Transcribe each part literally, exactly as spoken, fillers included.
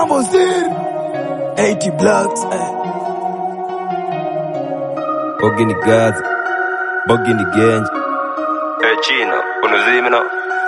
Bozir eighty blocks eh. Bogi ni Gaza, Bogi ni Genji. Eh China, unuzimina.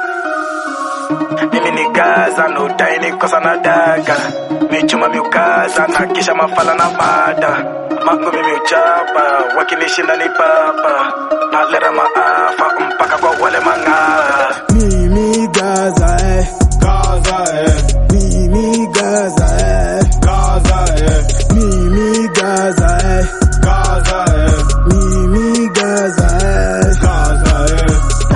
Mimi ni Gaza, no tiny kosa na daga. Michuma miukaza, na kisha mafala na mada. Mango mimi uchapa, wakinishinda ni papa. Nalera maafa, mpaka kwa wale mang'aa. Mimi Gaza eh, Gaza eh, Mimi Gaza eh, Gaza eh, Mimi Gaza eh, Gaza eh, Mimi Gaza eh, Gaza eh.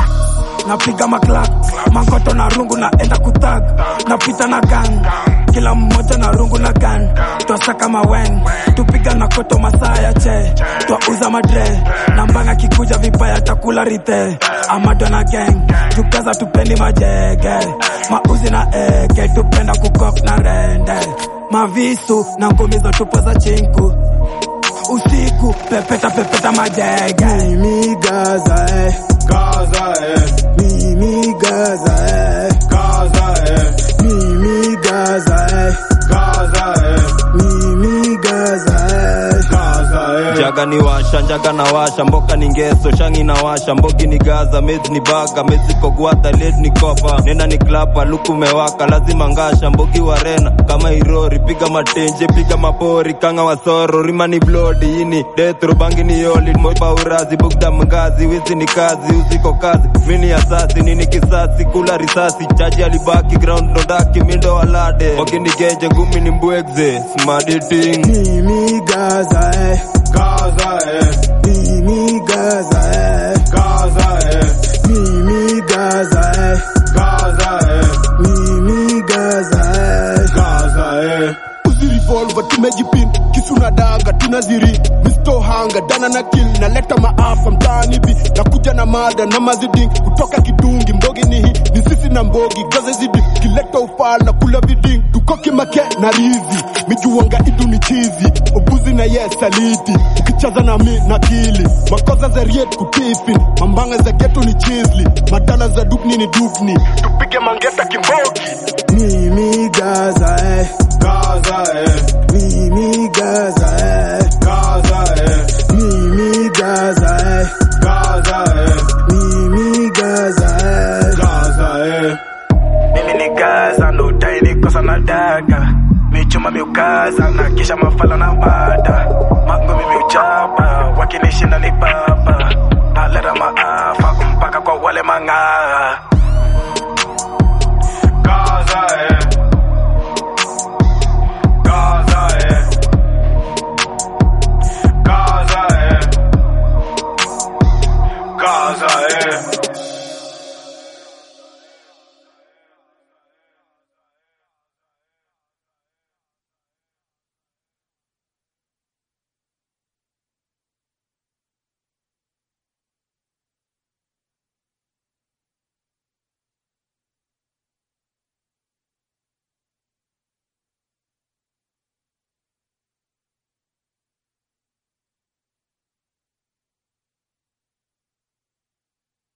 Napiga maklak, mangoto na rungu na enda kutag. Napita na gang, kila mmoja na rungu na gun. Twasaka mawen, tupiga na koto masaa ya che. Twauza madre, na mbanga kikuja vibaya takula rite. Amado na gang, tukaza tupendi majege. Mauzi na eke, tupenda kukok na rende. Mavisu, na ngumizo tupo za chinku. Usiku, pepeta pepeta majege. Mimi Gaza eh, Gaza eh, Mimi Gaza eh, Gaza eh, Mimi Gaza eh, Gaza eh, Mimi Gaza eh, Gaza eh. Jaga ni washa, njaga na washa, mboka ni ngeso, shangi na washa, mbogi ni Gaza, mezi ni baga, mezi kogwata, led ni kopa, nena ni klapa, luku mewaka, lazima ngasha, mbogi warena, kama irori, piga matenje, piga mapori, kanga wasoro, rima ni bloody, ini, detro, bangi ni yoli, moipa urazi, bugda mgazi, wizi ni kazi, uziko kazi, mini asasi, nini kisasi, kula risasi, chaji alibaki, ground nodaki, mindo walade, mbogi ni genje, ngumi ni mbwegze, smart eating. Mimi Gaza eh, Gaza eh, Mimi Gaza eh, Gaza eh, Mimi Gaza eh, Gaza eh, Mimi Gaza eh, Gaza eh. Uzi revolver tumejipin, kisu na daga tunaziri. Misto hanga, dana na kill, na leta maafa mtaani bi. Na kuja na mada na maziding, kutoka kidungi mbogi ni hii. Ni sisi na mbogi, gaza zidi, kileta ufala kula viding. Tukoki make na rizi, mijuwanga idu ni chizi. Obuzi na yes saliti, ukichaza na mi na kili. Makoza za riet kutifin, mambanga za geto ni chizli. Madala za dukni ni dukni, tupige mangeta kimbogi. Mimi Gaza eh, Gaza eh, Mimi Gaza eh, Gaza eh, Mimi Gaza eh, Gaza eh, Mimi Gaza eh, Gaza eh. Mimi ni Gaza, no tiny kosa na daga. Michuma miukaza, na kisha mafala na mada. Mango mimi uchapa, wakinishinda ni papa. Nalera maafa, mpaka kwa wale mang'aa.